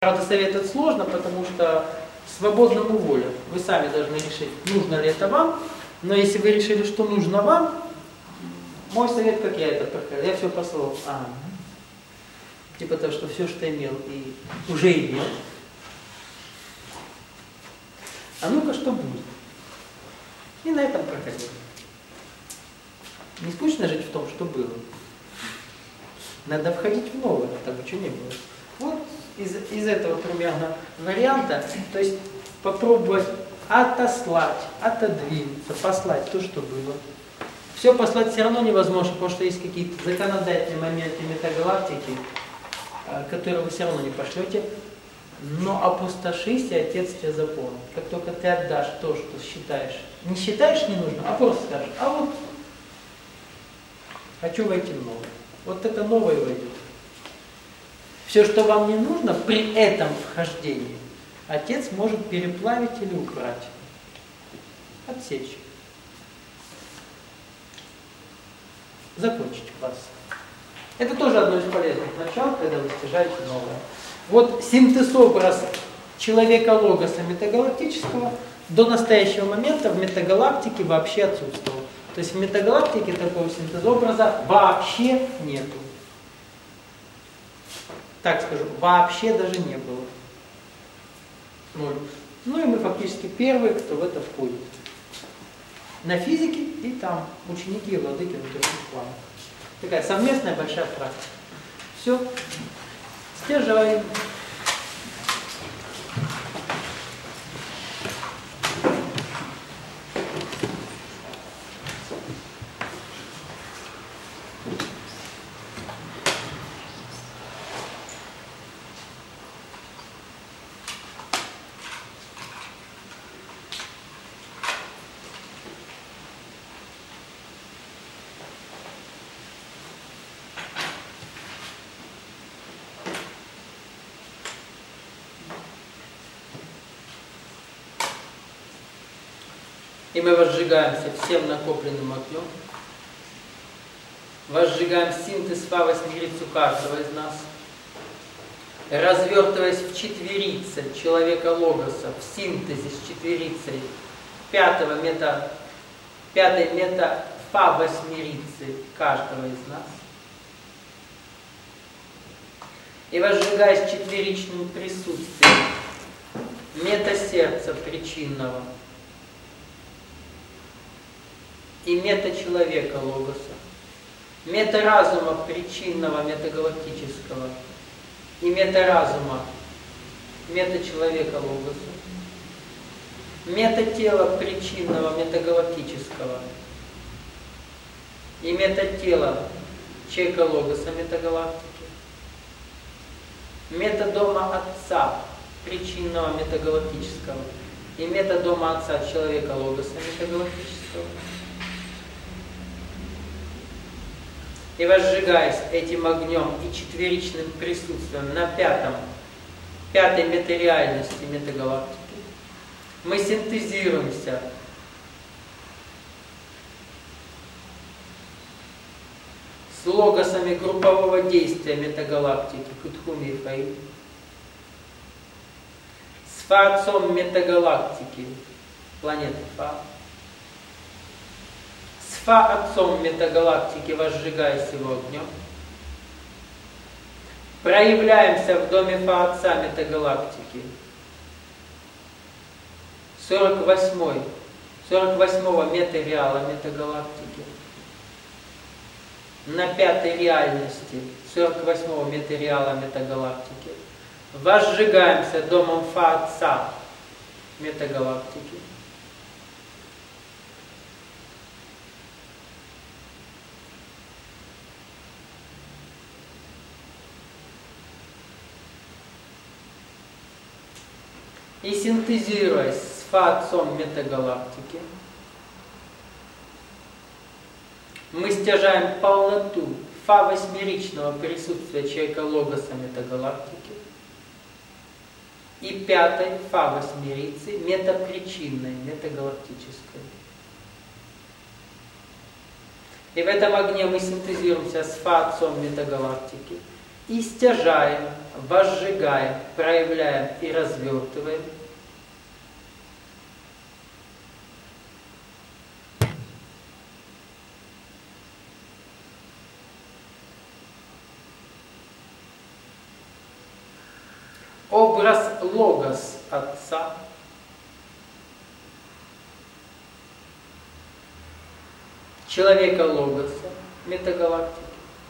Правда, советовать сложно, потому что свободному воля. Вы сами должны решить, нужно ли это вам. Но если вы решили, что нужно вам, мой совет, как я это проходил, я все послал. Типа того, что все, что имел, и уже имел. А ну-ка, что будет? И на этом проходил. Не скучно жить в том, что было. Надо входить в новое, того, что не было. Вот из этого примерно варианта, то есть попробовать отослать, отодвинуться, послать то, что было. Все послать все равно невозможно, потому что есть какие-то законодательные моменты метагалактики, которые вы все равно не пошлете. Но опустошись, и Отец тебя запомнит. Как только ты отдашь то, что считаешь, не считаешь ненужным, а просто скажешь, а вот хочу войти в новое. Вот это новое войдет. Все, что вам не нужно, при этом вхождении, Отец может переплавить или убрать. Отсечь. Закончить класс. Это тоже одно из полезных начал, когда вы стяжаете новое. Вот синтез-образ человека-логоса метагалактического до настоящего момента в метагалактике вообще отсутствовал. То есть в метагалактике такого синтез-образа вообще нету. Так скажу, вообще даже не было. Ноль. Ну и мы фактически первые, кто в это входит. На физике и там ученики и владыки внутренних планов. Такая совместная большая практика. Все. Стяжаем. И мы возжигаемся всем накопленным огнем. Возжигаем синтез Фа-восьмерицу каждого из нас. Развертываясь в четверице человека-логоса, в синтезе с четверицей пятой мета Фа-восьмерицы каждого из нас. И возжигаясь четверичным присутствием мета-сердца причинного и мета-человека логоса, мета-разума причинного метагалактического и мета-разума мета-человека логоса, мета-тела причинного метагалактического и мета-тела человека логоса метагалактики, мета-дома Отца причинного метагалактического и мета-дома Отца человека логоса метагалактического. И возжигаясь этим огнем и четверичным присутствием на пятой метареальности метагалактики, мы синтезируемся с логосами группового действия метагалактики Кутхуми и Фаи, с Фа-отцом метагалактики планеты Фа, с Фа-отцом метагалактики, возжигаясь его огнем, проявляемся в доме Фа-отца метагалактики 48-го метареала метагалактики, на пятой реальности 48-го метареала метагалактики, возжигаемся домом Фа-отца метагалактики, и синтезируясь с Фа-отцом метагалактики, мы стяжаем полноту Фа-восьмеричного присутствия человека-логоса метагалактики и пятой Фа-восьмерицы метапричинной метагалактической. И в этом огне мы синтезируемся с Фа-отцом метагалактики и стяжаем, возжигаем, проявляем и развертываем. Образ логос Отца, человека логоса, метагалактики,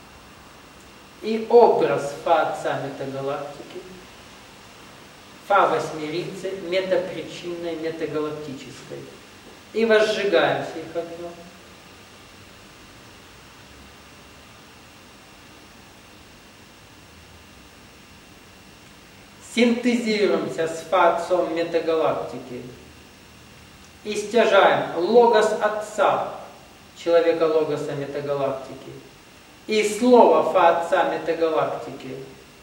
и образ Фа Отца метагалактики, Фа восьмерицы, метапричинной, метагалактической. И возжигаемся их огнем. Синтезируемся с Фа Отцом метагалактики и стяжаем логос Отца, человека логоса метагалактики, и слово Фа Отца метагалактики,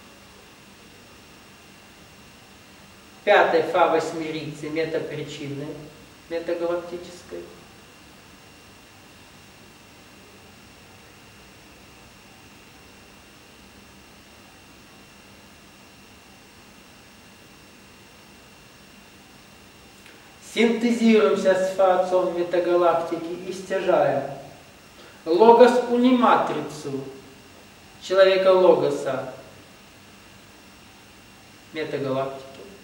пятой Фа восьмерицы метапричинной, метагалактической. Синтезируемся с Фа Отцом метагалактики и стяжаем логос униматрицу, человека логоса метагалактики,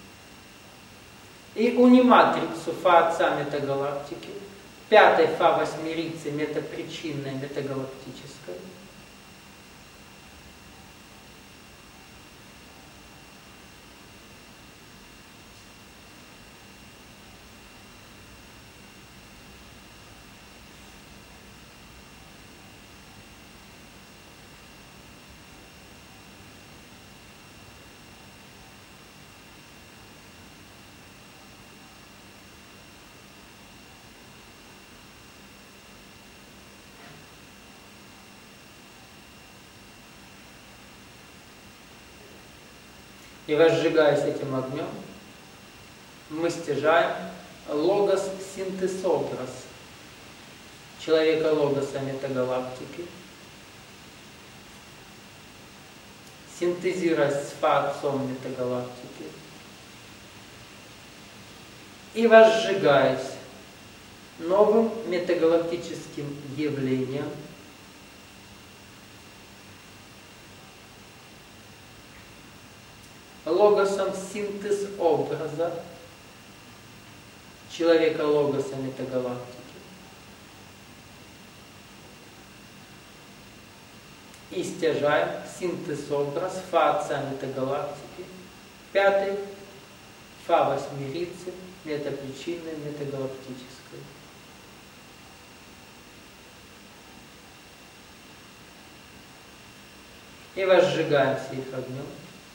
и униматрицу Фа Отца метагалактики, пятой Фа восьмерицы метапричинной, метагалактической. И возжигаясь этим огнем, мы стяжаем логос синтезобраз, человека логоса метагалактики, синтезируясь с Фа Отцом метагалактики, и возжигаясь новым метагалактическим явлением, логосом синтез образа, человека логоса метагалактики, и стяжаем синтез образ Фа Отца метагалактики, пятой Фа восьмерицы метапричинной, метагалактической. И возжигаемся их огнем.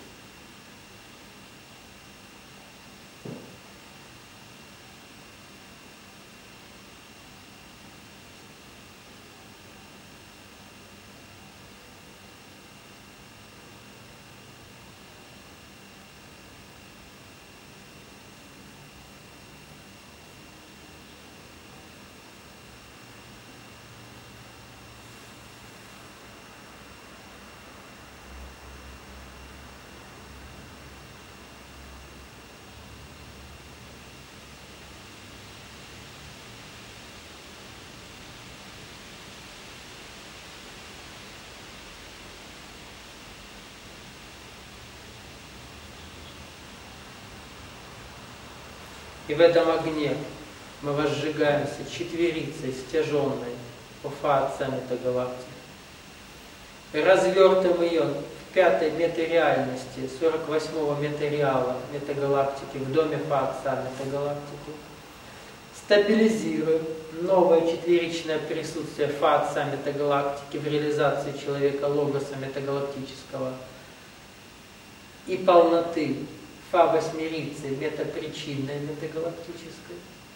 И в этом огне мы возжигаемся четверицей стяженной по Фа Отца метагалактики. И развертываем ее в пятой метареальности 48-го метареала метагалактики в доме Фа Отца метагалактики. Стабилизируем новое четверичное присутствие Фа Отца метагалактики в реализации человека логоса метагалактического и полноты Фа восьмерицы метапричинной, метагалактической.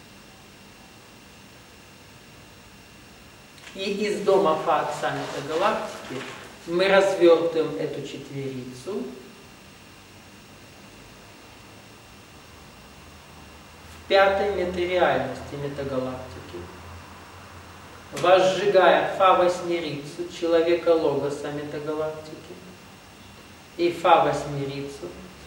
И из дома Фа Отца метагалактики мы развертываем эту четверицу в пятой метареальности метагалактики, возжигая Фа восьмерицу человека логоса метагалактики, и фа восьмерицу,